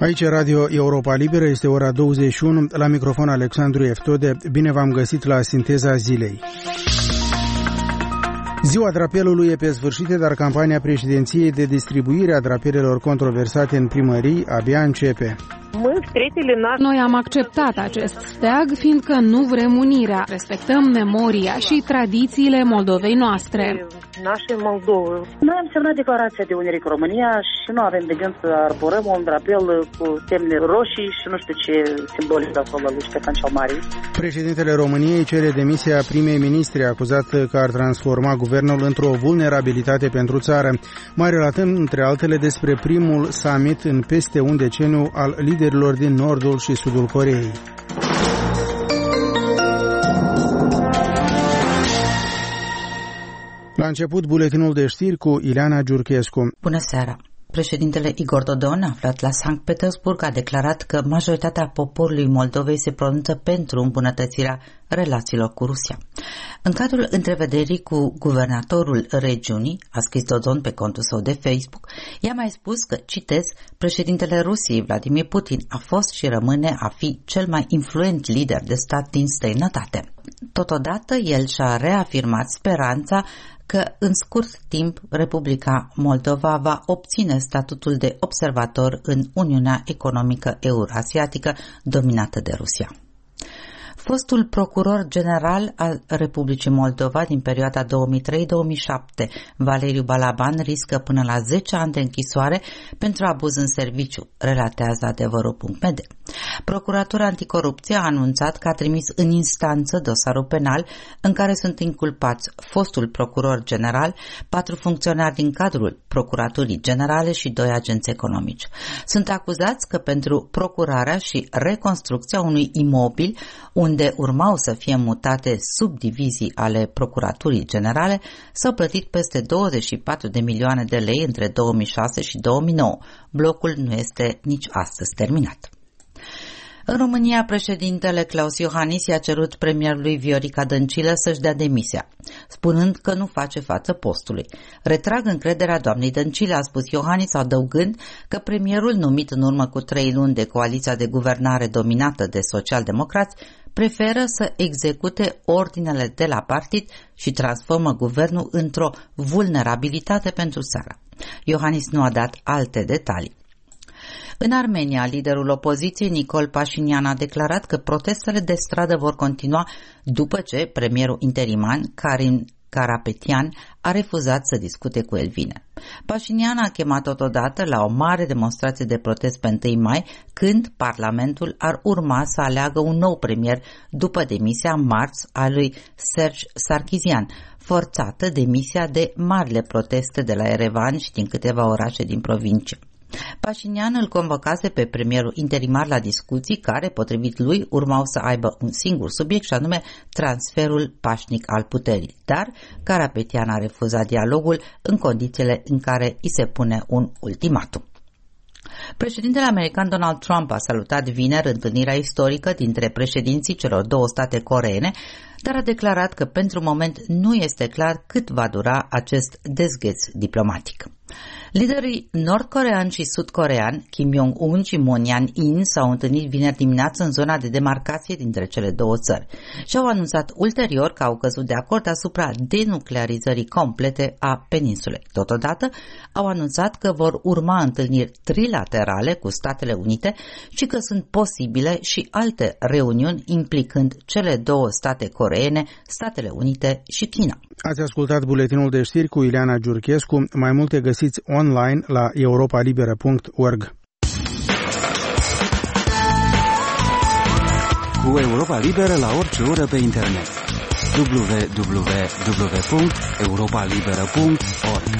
Aici Radio Europa Liberă, este ora 21, la microfon Alexandru Eftode. Bine v-am găsit la Sinteza Zilei. Ziua drapelului e pe sfârșit, dar campania președinției de distribuire a drapelelor controversate în primării abia începe. Noi am acceptat acest steag fiindcă nu vrem unirea, respectăm memoria și tradițiile Moldovei noastre. Noi am semnat declarația de unire cu România și nu avem de gând să arborăm un drapel cu semne roșii și nu știu ce simbolic acolo lui Ștefan cel Mare. Președintele României cere demisia primei ministri, acuzat că ar transforma guvernul într-o vulnerabilitate pentru țară. Mai relatăm, între altele, despre primul summit în peste un deceniu al liderilor din nordul și sudul Coreei. La început, buletinul de știri cu Ileana Giurchescu. Bună seara! Președintele Igor Dodon, aflat la Sankt Petersburg, a declarat că majoritatea poporului Moldovei se pronunță pentru îmbunătățirea relațiilor cu Rusia. În cadrul întrevederii cu guvernatorul regiunii, a scris Dodon pe contul său de Facebook, i-a mai spus că, citez, președintele Rusiei, Vladimir Putin, a fost și rămâne a fi cel mai influent lider de stat din străinătate. Totodată, el și-a reafirmat speranța că în scurt timp Republica Moldova va obține statutul de observator în Uniunea Economică Eurasiatică dominată de Rusia. Fostul procuror general al Republicii Moldova din perioada 2003-2007, Valeriu Balaban, riscă până la 10 ani de închisoare pentru abuz în serviciu, relatează adevărul.md. Procuratura Anticorupție a anunțat că a trimis în instanță dosarul penal în care sunt inculpați fostul procuror general, 4 funcționari din cadrul Procuraturii Generale și 2 agenți economici. Sunt acuzați că pentru procurarea și reconstrucția unui imobil unde urmau să fie mutate subdivizii ale Procuraturii Generale, s-au plătit peste 24 de milioane de lei între 2006 și 2009. Blocul nu este nici astăzi terminat. În România, președintele Klaus Iohannis i-a cerut premierului Viorica Dăncilă să-și dea demisia, spunând că nu face față postului. Retrag încrederea doamnei Dăncilă, a spus Iohannis, adăugând că premierul, numit în urmă cu 3 luni de coaliția de guvernare dominată de socialdemocrați, preferă să execute ordinele de la partid și transformă guvernul într-o vulnerabilitate pentru țară. Iohannis nu a dat alte detalii. În Armenia, liderul opoziției Nicol Pașinian a declarat că protestele de stradă vor continua după ce premierul interiman Karim Karapetian a refuzat să discute cu el vineri. Pașinian a chemat totodată la o mare demonstrație de protest pe 1 mai, când Parlamentul ar urma să aleagă un nou premier după demisia marți a lui Serge Sarkisian, forțată demisia de marile proteste de la Erevan și din câteva orașe din provincie. Pașinian îl convocase pe premierul interimar la discuții care, potrivit lui, urmau să aibă un singur subiect și anume transferul pașnic al puterii. Dar Karapetian a refuzat dialogul în condițiile în care îi se pune un ultimatum. Președintele american Donald Trump a salutat vineri întâlnirea istorică dintre președinții celor 2 state coreene, dar a declarat că pentru moment nu este clar cât va dura acest dezgheț diplomatic. Liderii nord-corean și sud-corean, Kim Jong-un și Moon Jae-in, s-au întâlnit vineri dimineață în zona de demarcație dintre cele 2 țări și au anunțat ulterior că au căzut de acord asupra denuclearizării complete a peninsulei. Totodată au anunțat că vor urma întâlniri trilaterale cu Statele Unite și că sunt posibile și alte reuniuni implicând cele 2 state coreene, Statele Unite și China. Ați ascultat buletinul de știri cu Ileana Giurchescu. Mai multe găsiți online la europalibera.org. Cu Europa Liberă la orice oră pe internet. www.europalibera.org.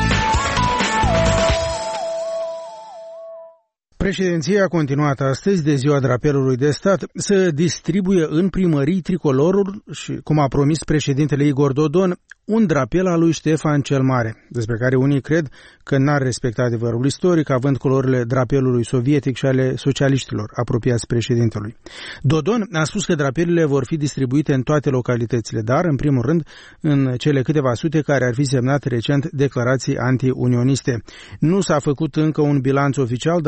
Președinția a continuat astăzi, de ziua drapelului de stat, să distribuie în primării tricolorul și, cum a promis președintele Igor Dodon, un drapel al lui Ștefan cel Mare, despre care unii cred că n-ar respecta adevărul istoric, având culorile drapelului sovietic și ale socialiștilor apropiați președintelui. Dodon a spus că drapelele vor fi distribuite în toate localitățile, dar, în primul rând, în cele câteva sute care ar fi semnat recent declarații anti-unioniste. Nu s-a făcut încă un bilanț oficial, dar informații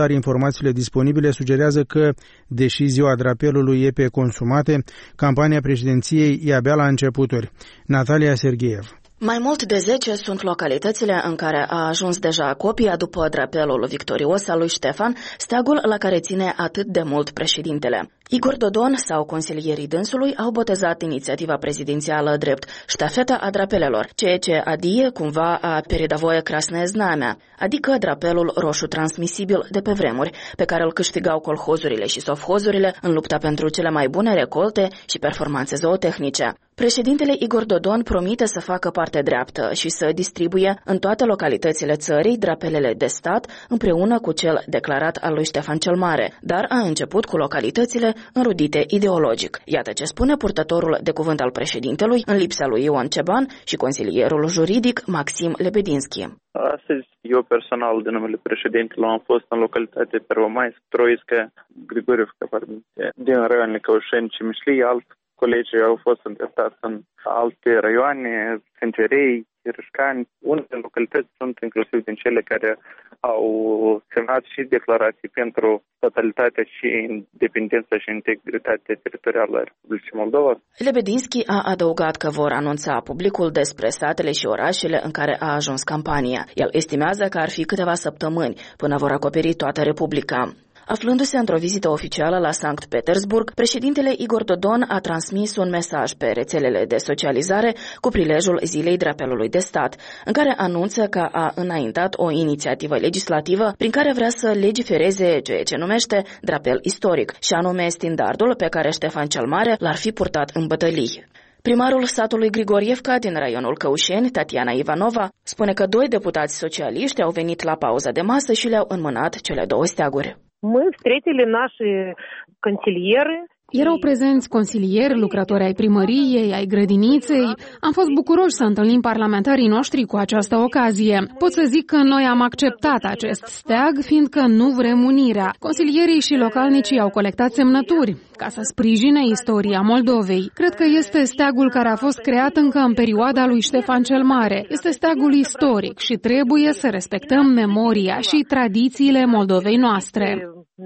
informațiile disponibile sugerează că, deși ziua drapelului e pe consumate, campania președinției e abia la începuturi. Natalia Sergeev. Mai mult de 10 sunt localitățile în care a ajuns deja copia după drapelul victorios al lui Ștefan, steagul la care ține atât de mult președintele. Igor Dodon sau consilierii dânsului au botezat inițiativa prezidențială drept ștafeta a drapelelor, ceea ce adie cumva a передовое красное знамя, adică drapelul roșu transmisibil de pe vremuri, pe care îl câștigau colhozurile și sovhozurile în lupta pentru cele mai bune recolte și performanțe zootehnice. Președintele Igor Dodon promite să facă parte dreaptă și să distribuie în toate localitățile țării drapelele de stat împreună cu cel declarat al lui Ștefan cel Mare, dar a început cu localitățile înrudite ideologic. Iată ce spune purtătorul de cuvânt al președintelui în lipsa lui Ioan Ceban și consilierul juridic Maxim Lebedinski. Astăzi, eu personal, de numele președintelui, am fost în localitatea Первомайск, Троицкая, Grigorievka, din raioanele Căușeni și Mișlii. Alți colegi au fost îndreptați în alte raioane, Sângerei, Irșcani. Unele localități sunt inclusiv din cele care au semnat și declarații pentru totalitatea și independența și integritatea teritorială a Republicii Moldova. Lebedinski a adăugat că vor anunța publicul despre satele și orașele în care a ajuns campania. El estimează că ar fi câteva săptămâni până vor acoperi toată Republica. Aflându-se într-o vizită oficială la Sankt Petersburg, președintele Igor Dodon a transmis un mesaj pe rețelele de socializare cu prilejul Zilei Drapelului de Stat, în care anunță că a înaintat o inițiativă legislativă prin care vrea să legifereze ceea ce numește drapel istoric, și anume standardul pe care Ștefan cel Mare l-ar fi purtat în bătălii. Primarul satului Grigorievka din raionul Căușeni, Tatiana Ivanova, spune că 2 deputați socialiști au venit la pauza de masă și le-au înmânat cele 2 steaguri. Мы встретили наши консильеры. Erau prezenți consilieri, lucrători ai primăriei, ai grădiniței. Am fost bucuroși să întâlnim parlamentarii noștri cu această ocazie. Pot să zic că noi am acceptat acest steag, fiindcă nu vrem unirea. Consilierii și localnicii au colectat semnături ca să sprijine istoria Moldovei. Cred că este steagul care a fost creat încă în perioada lui Ștefan cel Mare. Este steagul istoric și trebuie să respectăm memoria și tradițiile Moldovei noastre.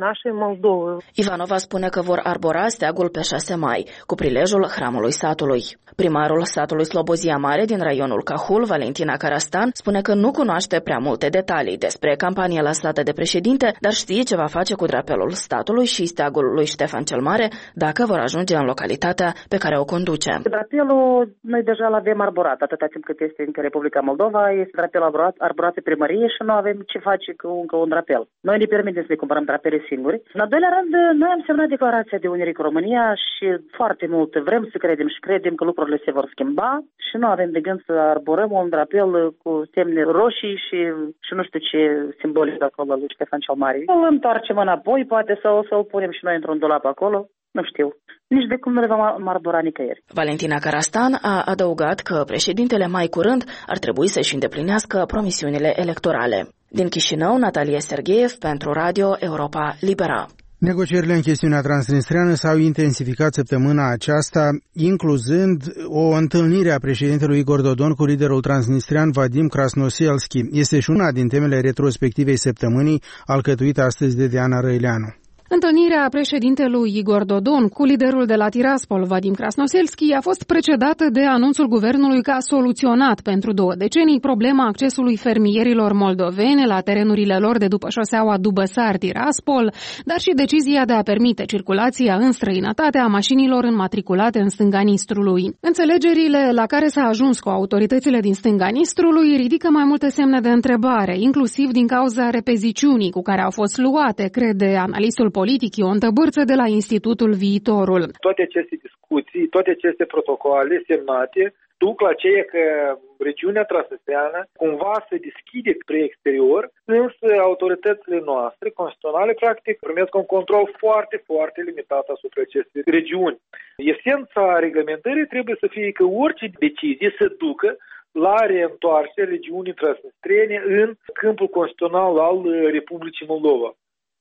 Ivanova spune că vor arbora steagul pe 6 mai, cu prilejul hramului satului. Primarul satului Slobozia Mare din raionul Cahul, Valentina Carastan, spune că nu cunoaște prea multe detalii despre campania lansată de președinte, dar știe ce va face cu drapelul statului și steagul lui Ștefan cel Mare dacă vor ajunge în localitatea pe care o conduce. Drapelul noi deja l-avem arborat, atâta timp cât este încă Republica Moldova, este drapelul arborat pe primărie și nu avem ce face cu încă un drapel. Noi ne permitem să ne cumpărăm drapele singuri. În al doilea rând, noi am semnat declarația de unire cu România și foarte mult vrem să credem și credem că lucrurile se vor schimba și nu avem de gând să arborăm un drapel cu semne roșii și nu știu ce simbolic acolo lui Ștefan cel Mare. Îl întoarcem înapoi, poate să-l punem și noi într-un dulap acolo. Nu știu. Nici de cum nu le vom arbora nicăieri. Valentina Carastan a adăugat că președintele mai curând ar trebui să-și îndeplinească promisiunile electorale. Din Chișinău, Natalia Sergeev pentru Radio Europa Libera. Negocierile în chestiunea transnistreană s-au intensificat săptămâna aceasta, incluzând o întâlnire a președintelui Igor Dodon cu liderul transnistrean Vadim Krasnoselski. Este și una din temele retrospectivei săptămânii, alcătuită astăzi de Diana Răileanu. Întâlnirea președintelui Igor Dodon cu liderul de la Tiraspol, Vadim Krasnoselski, a fost precedată de anunțul guvernului că a soluționat pentru 2 decenii problema accesului fermierilor moldoveni la terenurile lor de după șoseaua Dubăsar-Tiraspol, dar și decizia de a permite circulația în străinătate a mașinilor înmatriculate în stânga Nistrului. Înțelegerile la care s-a ajuns cu autoritățile din stânga Nistrului ridică mai multe semne de întrebare, inclusiv din cauza repeziciunii cu care au fost luate, crede analistul politic Ion Tăbârță de la Institutul Viitorul. Toate aceste discuții, toate aceste protocoale semnate duc la ceea că regiunea transnistreană cumva se deschide spre exterior, însă autoritățile noastre constituționale practic primesc un control foarte, foarte limitat asupra acestei regiuni. Esența reglementării trebuie să fie că orice decizie se ducă la reîntoarcerea regiunii transnistrene în câmpul constituțional al Republicii Moldova.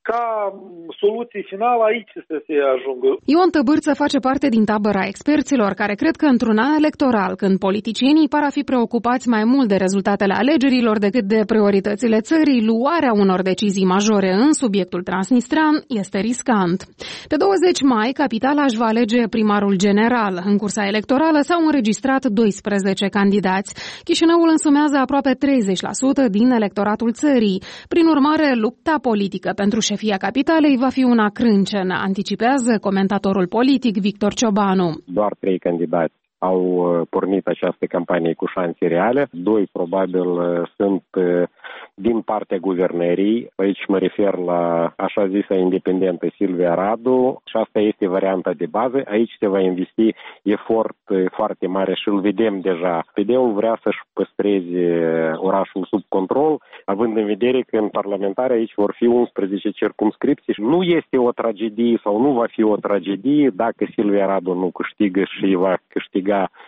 ca soluție finală aici să se ajungă. Ion Tăbârță face parte din tabăra experților care cred că într-un an electoral, când politicienii par a fi preocupați mai mult de rezultatele alegerilor decât de prioritățile țării, luarea unor decizii majore în subiectul transnistrean este riscant. Pe 20 mai, capitala își va alege primarul general. În cursa electorală s-au înregistrat 12 candidați. Chișinăul însumează aproape 30% din electoratul țării. Prin urmare, lupta politică pentru șefia capitalei va fi una crâncenă, anticipează comentatorul politic Victor Ciobanu. Doar 3 candidați au pornit această campanie cu șanse reale. 2 probabil sunt din partea guvernării. Aici mă refer la așa zisă independentă Silvia Radu și asta este varianta de bază. Aici se va investi efort foarte mare și îl vedem deja. PD-ul vrea să-și păstreze orașul sub control, având în vedere că în parlamentare aici vor fi 11 circumscripții. Nu este o tragedie sau nu va fi o tragedie dacă Silvia Radu nu câștigă și va câștiga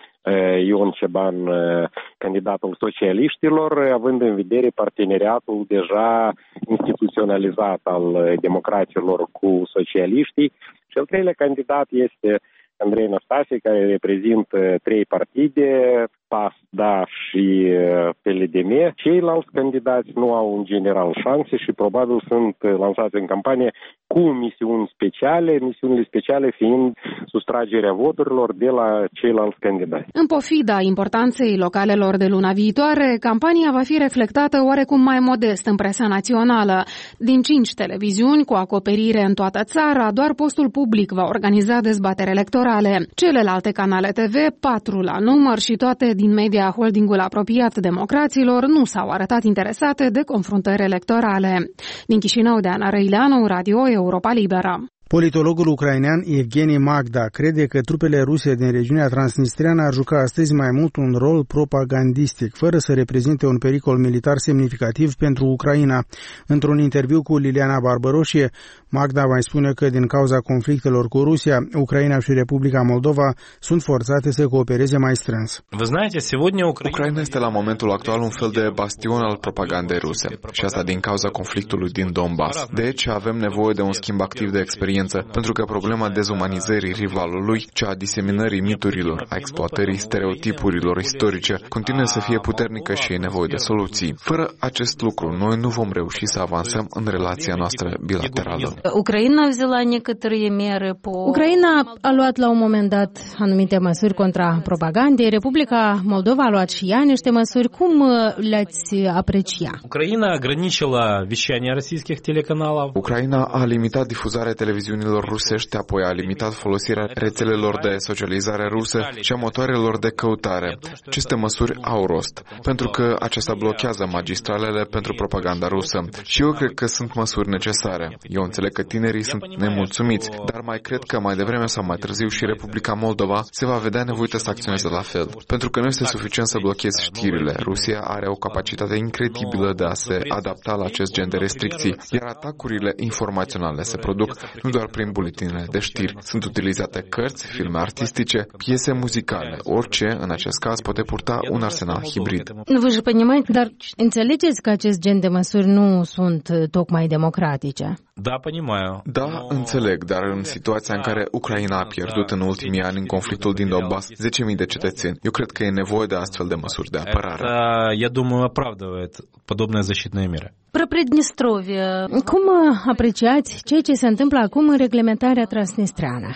Ion Ceban, candidatul socialiștilor, având în vedere parteneriatul deja instituționalizat al democraților cu socialiștii. Și al treilea candidat este Andrei Năstase, care reprezintă 3 partide, PAS, DA și PLDM. Ceilalți candidați nu au în general șanse și probabil sunt lansați în campanie cu misiuni speciale, misiunile speciale fiind sustragerea voturilor de la ceilalți candidați. În pofida importanței localelor de luna viitoare, campania va fi reflectată oarecum mai modest în presa națională. Din 5 televiziuni cu acoperire în toată țara, doar Postul Public va organiza dezbateri electorale. Celelalte canale TV, 4 la număr și toate din media holdingul apropiat democraților, nu s-au arătat interesate de confruntări electorale. Din Chișinău, de Ana Răileanu, Radio Europa Liberă. Politologul ucrainean Evgeni Magda crede că trupele ruse din regiunea transnistreană ar juca astăzi mai mult un rol propagandistic, fără să reprezinte un pericol militar semnificativ pentru Ucraina. Într-un interviu cu Liliana Barbăroșie, Magda mai spune că din cauza conflictelor cu Rusia, Ucraina și Republica Moldova sunt forțate să coopereze mai strâns. Ucraina este la momentul actual un fel de bastion al propagandei ruse, și asta din cauza conflictului din Donbass. Deci avem nevoie de un schimb activ de experiență, pentru că problema dezumanizării rivalului, cea a diseminării miturilor, a exploatării stereotipurilor istorice, continuă să fie puternică și e nevoie de soluții. Fără acest lucru, noi nu vom reuși să avansăm în relația noastră bilaterală. Ucraina a luat la un moment dat anumite măsuri contra propagandei, Republica Moldova a luat și ea niște măsuri. Cum le-ați aprecia? Ucraina a limitat difuzarea televiziunilor rusești, apoi a limitat folosirea rețelelor de socializare rusă și a motoarelor de căutare. Aceste măsuri au rost, pentru că aceasta blochează magistralele pentru propaganda rusă. Și eu cred că sunt măsuri necesare. Eu înțeleg că tinerii sunt nemulțumiți, dar mai cred că mai devreme sau mai târziu și Republica Moldova se va vedea nevoită să acționeze la fel. Pentru că nu este suficient să blochezi știrile. Rusia are o capacitate incredibilă de a se adapta la acest gen de restricții, iar atacurile informaționale se produc nu doar prin buletinele de știri. Sunt utilizate cărți, filme artistice, piese muzicale. Orice, în acest caz, poate purta un arsenal hibrid. Dar înțelegeți că acest gen de măsuri nu sunt tocmai democratice? Da, înțeleg, dar în situația în care Ucraina a pierdut în ultimii ani în conflictul din Donbass 10.000 de cetățeni, eu cred că e nevoie de astfel de măsuri de apărare. Cum apreciați ceea ce se întâmplă acum în reglementarea transnistreană?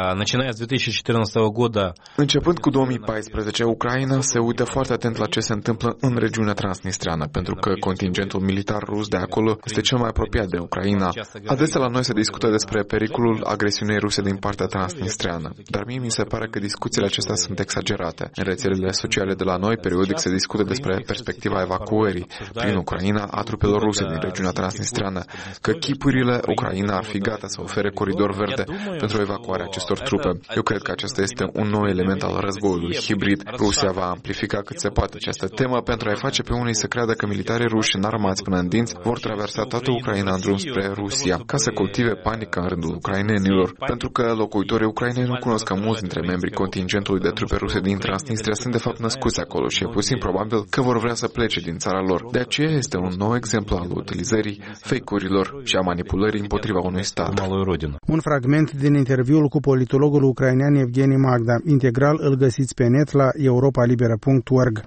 Începând cu 2014, Ucraina se uită foarte atent la ce se întâmplă în regiunea transnistreană, pentru că contingentul militar rus de acolo este cel mai apropiat de Ucraina. Adesea la noi se discută despre pericolul agresiunii ruse din partea transnistreană, dar mie mi se pare că discuțiile acestea sunt exagerate. În rețelele sociale de la noi, periodic se discută despre perspectiva evacuării prin Ucraina a trupelor ruse din regiunea transnistreană, că chipurile Ucraina ar fi gata să ofere coridor verde pentru evacuarea acestor trupe. Eu cred că acesta este un nou element al războiului hibrid. Rusia va amplifica cât se poate această temă pentru a-i face pe unii să creadă că militarii ruși înarmați până în dinți vor traversa toată Ucraina în drum spre Rusia. Rusia ca să cultive panică în rândul ucrainenilor, pentru că locuitorii ucraineni nu cunosc că mulți dintre membrii contingentului de trupe ruse din Transnistria sunt de fapt născuți acolo și e puțin probabil că vor vrea să plece din țara lor. De aceea este un nou exemplu al utilizării fake-urilor și a manipulării împotriva unui stat. Un fragment din interviul cu politologul ucrainean Evgeni Magda. Integral îl găsiți pe net la europalibera.org.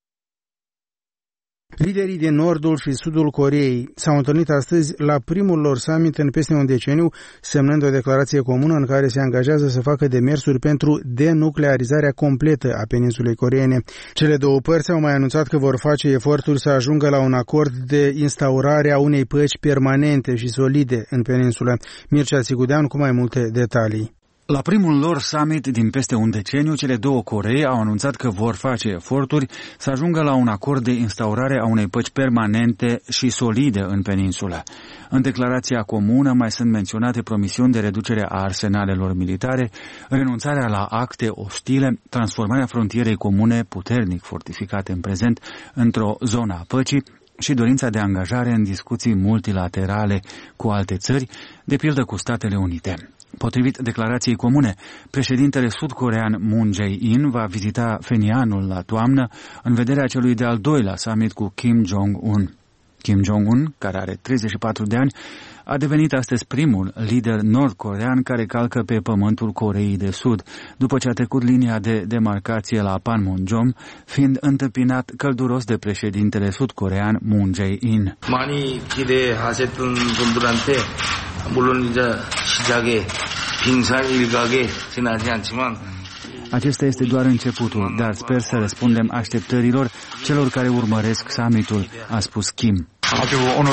Liderii din nordul și sudul Coreei s-au întâlnit astăzi la primul lor summit în peste un deceniu, semnând o declarație comună în care se angajează să facă demersuri pentru denuclearizarea completă a peninsulei coreene. Cele două părți au mai anunțat că vor face eforturi să ajungă la un acord de instaurare a unei păci permanente și solide în peninsulă. Mircea Țigudean cu mai multe detalii. La primul lor summit din peste un deceniu, cele două Coree au anunțat că vor face eforturi să ajungă la un acord de instaurare a unei păci permanente și solide în peninsulă. În declarația comună mai sunt menționate promisiuni de reducere a arsenalelor militare, renunțarea la acte ostile, transformarea frontierei comune puternic fortificate în prezent într-o zonă a păcii și dorința de angajare în discuții multilaterale cu alte țări, de pildă cu Statele Unite. Potrivit declarației comune, președintele sud-corean Moon Jae-in va vizita Phenianul la toamnă în vederea celui de-al doilea summit cu Kim Jong-un. Kim Jong-un, care are 34 de ani, a devenit astăzi primul lider nord-corean care calcă pe pământul Coreei de Sud, după ce a trecut linia de demarcație la Panmunjom, fiind întâmpinat călduros de președintele sud-corean Moon Jae-in. 많이 기대하셨던 분들한테 물론 이제 시작에 빙산 일각에 지나지 않지만 Acesta este doar începutul, dar sper să răspundem așteptărilor celor care urmăresc summitul, a spus Kim. 아주 오늘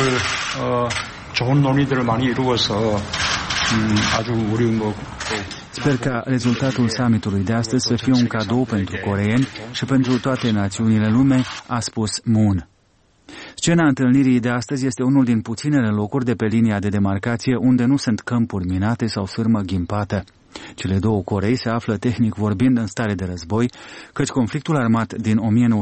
좋은 논의들을 많이 이루어서 아주 우리 Sper ca rezultatul summitului de astăzi să fie un cadou pentru coreeni și pentru toate națiunile lumei, a spus Moon. Scena întâlnirii de astăzi este unul din puținele locuri de pe linia de demarcație unde nu sunt câmpuri minate sau sârmă ghimpată. Cele două Corei se află tehnic vorbind în stare de război, căci conflictul armat din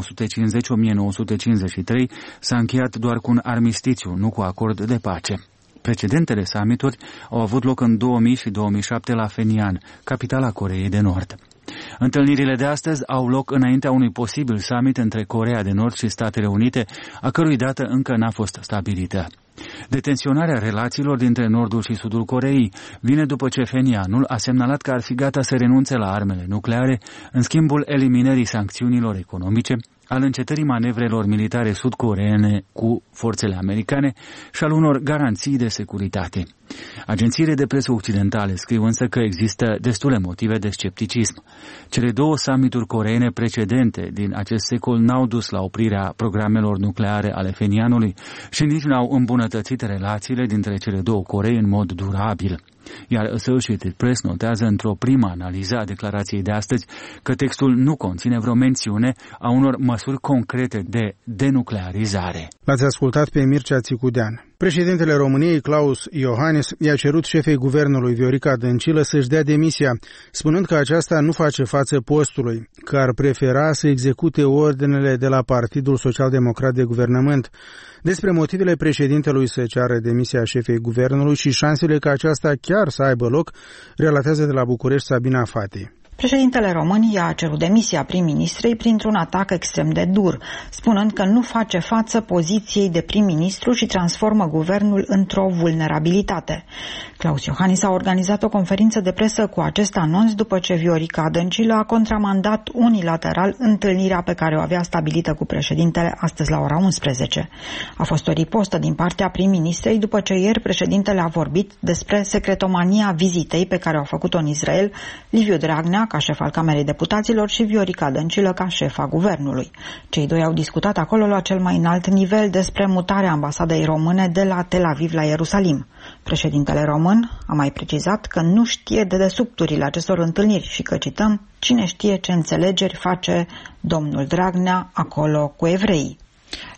1950-1953 s-a încheiat doar cu un armistițiu, nu cu acord de pace. Precedentele summituri au avut loc în 2000 și 2007 la Phenian, capitala Coreei de Nord. Întâlnirile de astăzi au loc înaintea unui posibil summit între Coreea de Nord și Statele Unite, a cărui dată încă n-a fost stabilită. Detenționarea relațiilor dintre Nordul și Sudul Coreei vine după ce Phenianul a semnalat că ar fi gata să renunțe la armele nucleare în schimbul eliminării sancțiunilor economice, al încetării manevrelor militare sud-coreene cu forțele americane și al unor garanții de securitate. Agențiile de presă occidentale scriu însă că există destule motive de scepticism. Cele două summituri coreene precedente din acest secol n-au dus la oprirea programelor nucleare ale Phenianului și nici n-au îmbunătățit relațiile dintre cele două Corei în mod durabil. Iar Associated Press notează într-o primă analiză a declarației de astăzi că textul nu conține vreo mențiune a unor măsuri concrete de denuclearizare. L-ați ascultat pe Mircea Țicudean. Președintele României, Klaus Iohannis, i-a cerut șefei guvernului Viorica Dăncilă să-și dea demisia, spunând că aceasta nu face față postului, că ar prefera să execute ordinele de la Partidul Social-Democrat de Guvernământ. Despre motivele președintelui să ceară demisia șefei guvernului și șansele ca aceasta chiar să aibă loc, relatează de la București Sabina Fati. Președintele român i-a cerut demisia prim-ministrei printr-un atac extrem de dur, spunând că nu face față poziției de prim-ministru și transformă guvernul într-o vulnerabilitate. Klaus Iohannis a organizat o conferință de presă cu acest anunț după ce Viorica Dăncilă a contramandat unilateral întâlnirea pe care o avea stabilită cu președintele astăzi la ora 11. A fost o ripostă din partea prim-ministrei după ce ieri președintele a vorbit despre secretomania vizitei pe care au făcut-o în Israel Liviu Dragnea ca șef al Camerei Deputaților și Viorica Dăncilă ca șefa guvernului. Cei doi au discutat acolo la cel mai înalt nivel despre mutarea ambasadei române de la Tel Aviv la Ierusalim. Președintele român a mai precizat că nu știe dedesubturile acestor întâlniri și că, cităm, cine știe ce înțelegeri face domnul Dragnea acolo cu evreii.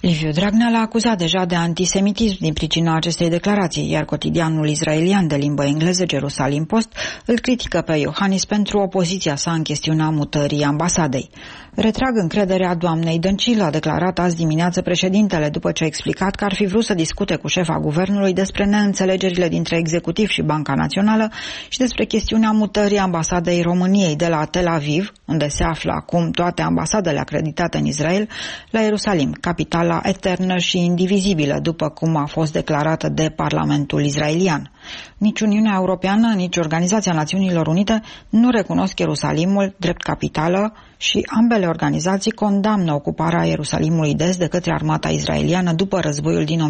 Liviu Dragnea l-a acuzat deja de antisemitism din pricina acestei declarații, iar cotidianul israelian de limbă engleză Jerusalem Post îl critică pe Iohannis pentru opoziția sa în chestiunea mutării ambasadei. Retrag încrederea doamnei Dăncilă, a declarat azi dimineață președintele, după ce a explicat că ar fi vrut să discute cu șefa guvernului despre neînțelegerile dintre executiv și Banca Națională și despre chestiunea mutării ambasadei României de la Tel Aviv, unde se află acum toate ambasadele acreditate în Israel, la Ierusalim, capitala eternă și indivizibilă, după cum a fost declarată de Parlamentul israelian. Nici Uniunea Europeană, nici Organizația Națiunilor Unite nu recunosc Ierusalimul drept capitală și ambele organizații condamnă ocuparea Ierusalimului de Est de către armata israeliană după războiul din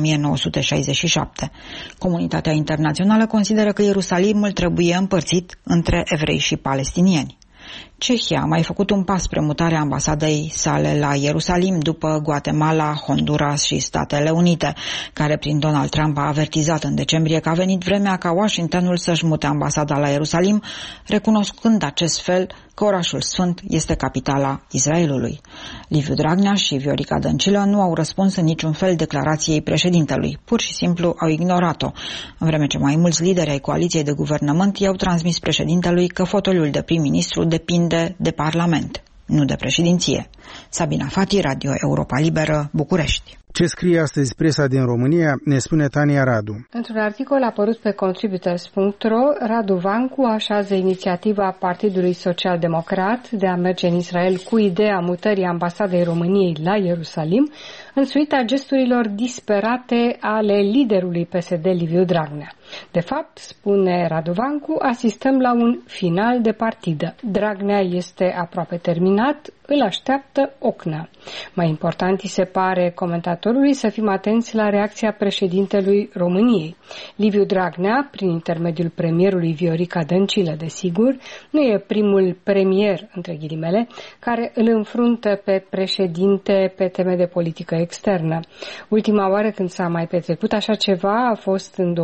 1967. Comunitatea internațională consideră că Ierusalimul trebuie împărțit între evrei și palestinieni. Cehia a mai făcut un pas spre mutarea ambasadei sale la Ierusalim după Guatemala, Honduras și Statele Unite, care prin Donald Trump a avertizat în decembrie că a venit vremea ca Washingtonul să-și mute ambasada la Ierusalim, recunoscând acest fel că orașul sfânt este capitala Israelului. Liviu Dragnea și Viorica Dăncilă nu au răspuns în niciun fel declarației președintelui, pur și simplu au ignorat-o, în vreme ce mai mulți lideri ai coaliției de guvernământ i-au transmis președintelui că fotoliul de prim-ministru depinde de Parlament, nu de președinție. Sabina Fati, Radio Europa Liberă, București. Ce scrie astăzi presa din România, ne spune Tania Radu. Într-un articol apărut pe contributors.ro, Radu Vancu așează inițiativa Partidului Social-Democrat de a merge în Israel cu ideea mutării ambasadei României la Ierusalim, în suita gesturilor disperate ale liderului PSD Liviu Dragnea. De fapt, spune Radu Vancu, asistăm la un final de partidă. Dragnea este aproape terminat, îl așteaptă Ocna. Mai important îi se pare comentatorului să fim atenți la reacția președintelui României. Liviu Dragnea, prin intermediul premierului Viorica Dăncilă, desigur, nu e primul premier, între ghilimele, care îl înfruntă pe președinte pe teme de politică externă. Ultima oară când s-a mai petrecut așa ceva a fost în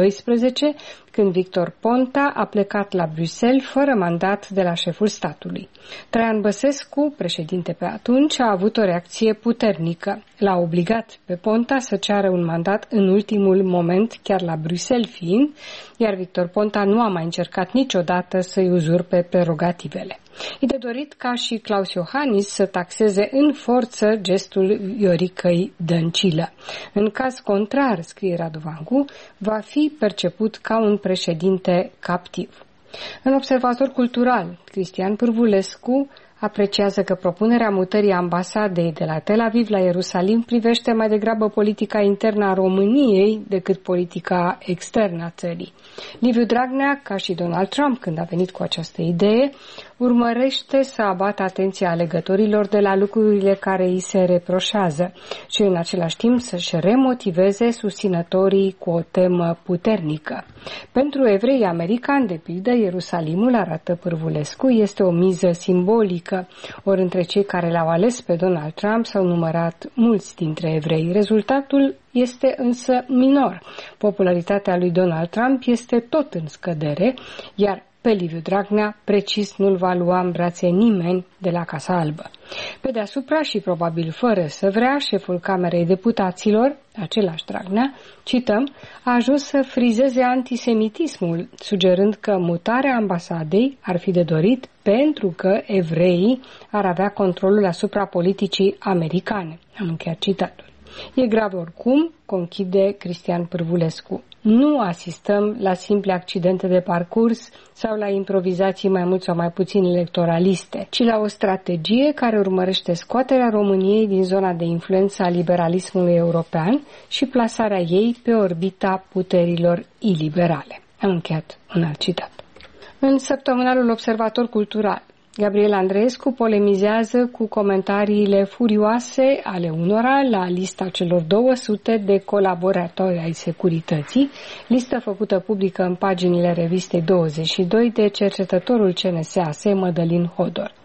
2012, când Victor Ponta a plecat la Bruxelles fără mandat de la șeful statului. Traian Băsescu, președinte pe atunci, a avut o reacție puternică. L-a obligat pe Ponta să ceară un mandat în ultimul moment, chiar la Bruxelles fiind, iar Victor Ponta nu a mai încercat niciodată să-i uzurpe prerogativele. E de dorit ca și Claus Iohannis să taxeze în forță gestul Vioricăi Dăncilă. În caz contrar, scrie Radu Vancu, va fi perceput ca un președinte captiv. În Observator Cultural, Cristian Pârvulescu apreciază că propunerea mutării ambasadei de la Tel Aviv la Ierusalim privește mai degrabă politica internă a României decât politica externă a țării. Liviu Dragnea, ca și Donald Trump când a venit cu această idee, urmărește să abată atenția alegătorilor de la lucrurile care îi se reproșează și în același timp să-și remotiveze susținătorii cu o temă puternică. Pentru evrei americani, de pildă, Ierusalimul, arată Pârvulescu, este o miză simbolică, ori între cei care l-au ales pe Donald Trump s-au numărat mulți dintre evrei. Rezultatul este însă minor. Popularitatea lui Donald Trump este tot în scădere, iar pe Liviu Dragnea precis nu-l va lua în brațe nimeni de la Casa Albă. Pe deasupra și probabil fără să vrea, șeful Camerei Deputaților, același Dragnea, cităm, a ajuns să frizeze antisemitismul, sugerând că mutarea ambasadei ar fi de dorit pentru că evreii ar avea controlul asupra politicii americane. Am încheiat citatul. E grav oricum, conchide Cristian Pârvulescu. Nu asistăm la simple accidente de parcurs sau la improvizații mai mult sau mai puțin electoraliste, ci la o strategie care urmărește scoaterea României din zona de influență a liberalismului european și plasarea ei pe orbita puterilor iliberale. Am încheiat un alt citat. În săptămânalul Observator Cultural, Gabriel Andreescu polemizează cu comentariile furioase ale unora la lista celor 200 de colaboratori ai securității, listă făcută publică în paginile revistei 22 de cercetătorul CNSAS Mădălin Hodor.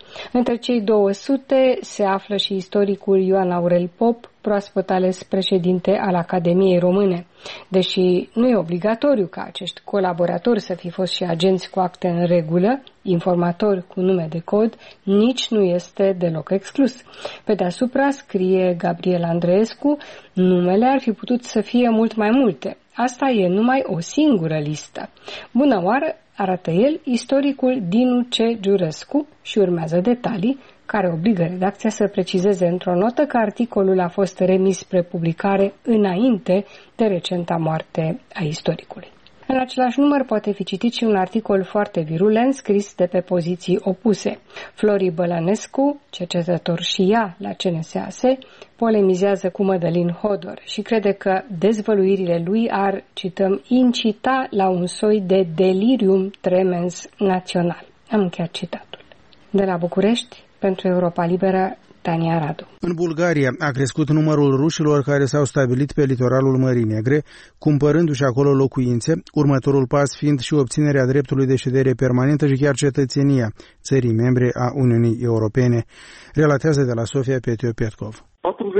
Între cei 200 se află și istoricul Ioan Aurel Pop, proaspăt ales președinte al Academiei Române. Deși nu e obligatoriu ca acești colaboratori să fi fost și agenți cu acte în regulă, informatori cu nume de cod, nici nu este deloc exclus. Pe deasupra, scrie Gabriel Andreescu, numele ar fi putut să fie mult mai multe. Asta e numai o singură listă. Bună oară, arată el, istoricul Dinu C. Giurescu, și urmează detalii care obligă redacția să precizeze într-o notă că articolul a fost remis spre publicare înainte de recenta moarte a istoricului. În același număr poate fi citit și un articol foarte virulent scris de pe poziții opuse. Flori Bălănescu, cercetător și ea la CNSAS, polemizează cu Mădălin Hodor și crede că dezvăluirile lui ar, cităm, incita la un soi de delirium tremens național. Am încheiat citatul. De la București, pentru Europa Liberă, Tania Radu. În Bulgaria a crescut numărul rușilor care s-au stabilit pe litoralul Mării Negre, cumpărându-și acolo locuințe, următorul pas fiind și obținerea dreptului de ședere permanentă și chiar cetățenia țării membre a Uniunii Europene, relatează de la Sofia Petio-Petkov. 45%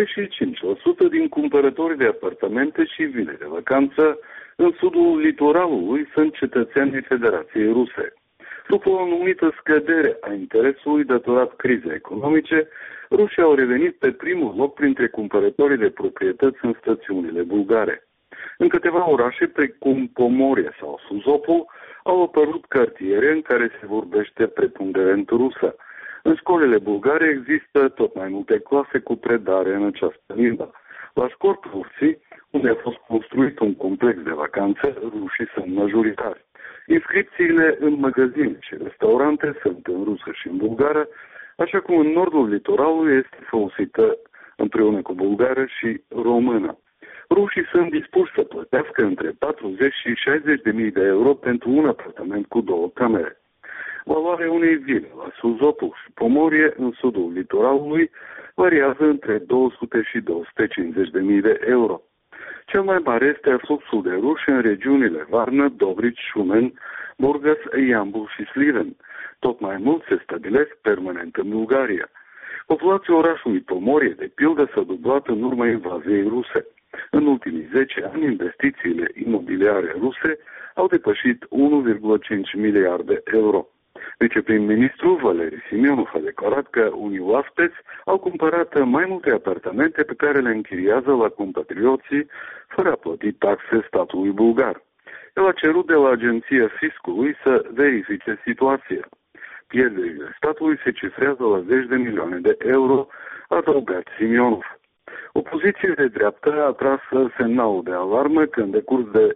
din cumpărători de apartamente și vile de vacanță în sudul litoralului sunt cetățeni Federației Ruse. După o anumită scădere a interesului datorat crizei economice, rușii au revenit pe primul loc printre cumpărătorii de proprietăți în stațiunile bulgare. În câteva orașe, precum Pomorie sau Suzopol, au apărut cartiere în care se vorbește preponderent rusă. În școlile bulgare există tot mai multe clase cu predare în această limbă. La Scorpursi, unde a fost construit un complex de vacanțe, rușii sunt majoritari. Inscripțiile în magazine și restaurante sunt în rusă și în bulgară, așa cum în nordul litoralului este folosită împreună cu bulgară și română. Rușii sunt dispuși să plătească între 40 și 60.000 de euro pentru un apartament cu 2 camere. Valoarea unei vile la Suzopol și Pomorie, în sudul litoralului, variază între 200 și 250.000 de euro. Cel mai mare este afluxul de ruși în regiunile Varna, Dobrici, Șumen, Burgas, Iambul și Sliven. Tot mai mult se stabilesc permanent în Bulgaria. Populația orașului Pomorie, de pildă, s-a dublat în urma invaziei ruse. În ultimii 10 ani, investițiile imobiliare ruse au depășit 1,5 miliarde euro. Viceprim-ministrul Valeri Simionov a declarat că unii oaspeți au cumpărat mai multe apartamente pe care le închiriază la compatrioții fără a plăti taxe statului bulgar. El a cerut de la Agenția Fiscului să verifice situația. Pierderile statului se cifrează la 10 de milioane de euro, a adăugat Simionov. Opoziția de dreaptă a tras semnalul de alarmă că în decurs de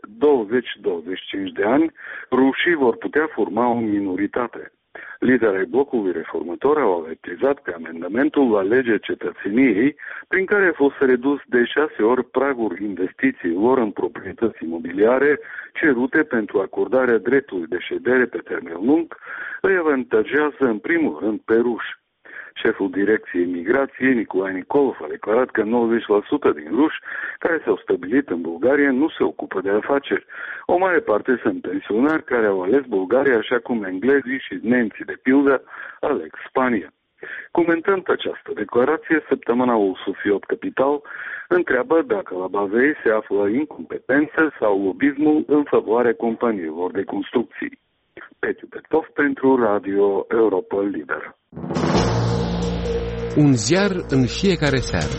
20-25 de ani rușii vor putea forma o minoritate. Liderii blocului reformator au avertizat că amendamentul la legea cetățeniei, prin care a fost redus de 6 ori pragul investițiilor în proprietăți imobiliare cerute pentru acordarea dreptului de ședere pe termen lung, îi avantajează în primul rând pe ruși. Șeful Direcției Migrației, Nicolae Nicolov, a declarat că 90% din ruși care s-au stabilit în Bulgaria nu se ocupă de afaceri. O mare parte sunt pensionari care au ales Bulgaria, așa cum englezii și nemții, de pildă, aleg Spania. Comentând această declarație, săptămânalul Sofiot Capital întreabă dacă la baza ei se află incompetență sau lobismul în favoarea companiilor de construcții. Petiu Petkov pentru Radio Europa Liberă. Un ziar în fiecare seară.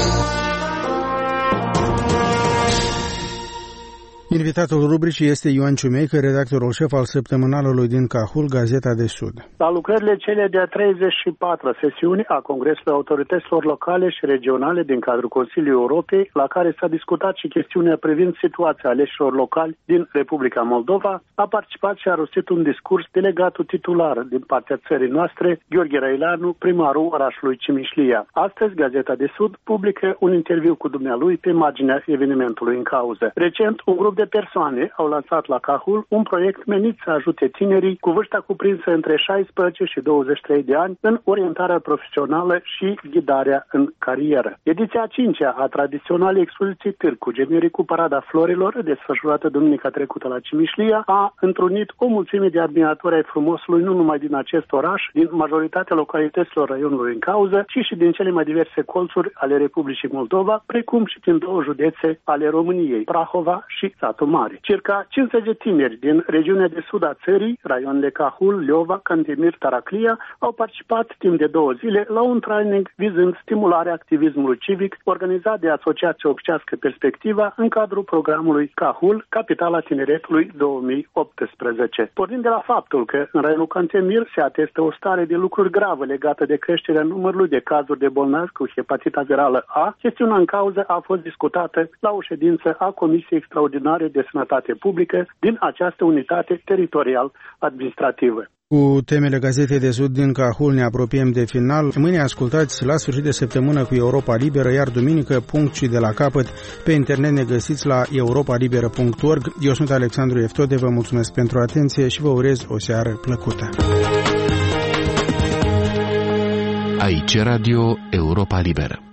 Invitatul rubricii este Ioan Ciumeică, redactorul șef al săptămânalului din Cahul, Gazeta de Sud. La lucrările cele de-a 34-a sesiuni a Congresului Autorităților Locale și Regionale din cadrul Consiliului Europei, la care s-a discutat și chestiunea privind situația aleșilor locali din Republica Moldova, a participat și a rostit un discurs delegatul titular din partea țării noastre, Gheorghe Răileanu, primarul orașului Cimișlia. Astăzi, Gazeta de Sud publică un interviu cu dumnealui pe marginea evenimentului în cauză. Recent, un grup de persoane au lansat la Cahul un proiect menit să ajute tinerii cu vârsta cuprinsă între 16 și 23 de ani în orientarea profesională și ghidarea în carieră. Ediția 5-a a tradiționalei expoziții Târg cu genericul Parada Florilor, desfășurată duminica trecută la Cimișlia, a întrunit o mulțime de admiratori ai frumosului nu numai din acest oraș, din majoritatea localităților raionului în cauză, ci și din cele mai diverse colțuri ale Republicii Moldova, precum și din 2 județe ale României, Prahova și Satu Mare. Circa 50 de tineri din regiunea de sud a țării, raioanele Cahul, Leova, Cantemir, Taraclia, au participat timp de 2 zile la un training vizând stimularea activismului civic organizat de Asociația Oxcească Perspectiva în cadrul programului Cahul, Capitala Tineretului 2018. Pornind de la faptul că în raionul Cantemir se atestă o stare de lucruri grave legată de creșterea numărului de cazuri de bolnavi cu hepatita virală A, chestiunea în cauză a fost discutată la o ședință a Comisiei Extraordinare de Sănătate Publică din această unitate teritorial-administrativă. Cu temele Gazetei de Sud din Cahul ne apropiem de final. Mâine ascultați La sfârșit de săptămână cu Europa Liberă, iar duminică punct și de la capăt. Pe internet ne găsiți la europalibera.org. Eu sunt Alexandru Eftode, vă mulțumesc pentru atenție și vă urez o seară plăcută. Aici Radio Europa Liberă.